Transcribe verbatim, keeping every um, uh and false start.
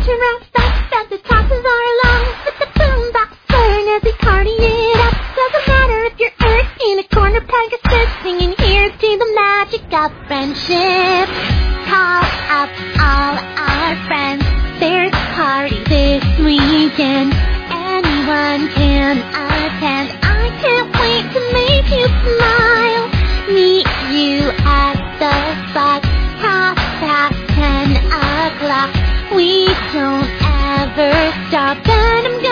to rock, stop, stop, the tosses are long. With the boombox blaring as we party it up. Doesn't matter if you're hurt in a corner, peg a stick, singing here's to the magic of friendship. Call up all our friends. There's a party this weekend. Anyone can attend. I can't wait to make you smile. Meet you at the spot. Half past ten o'clock. We don't ever stop. And I'm gonna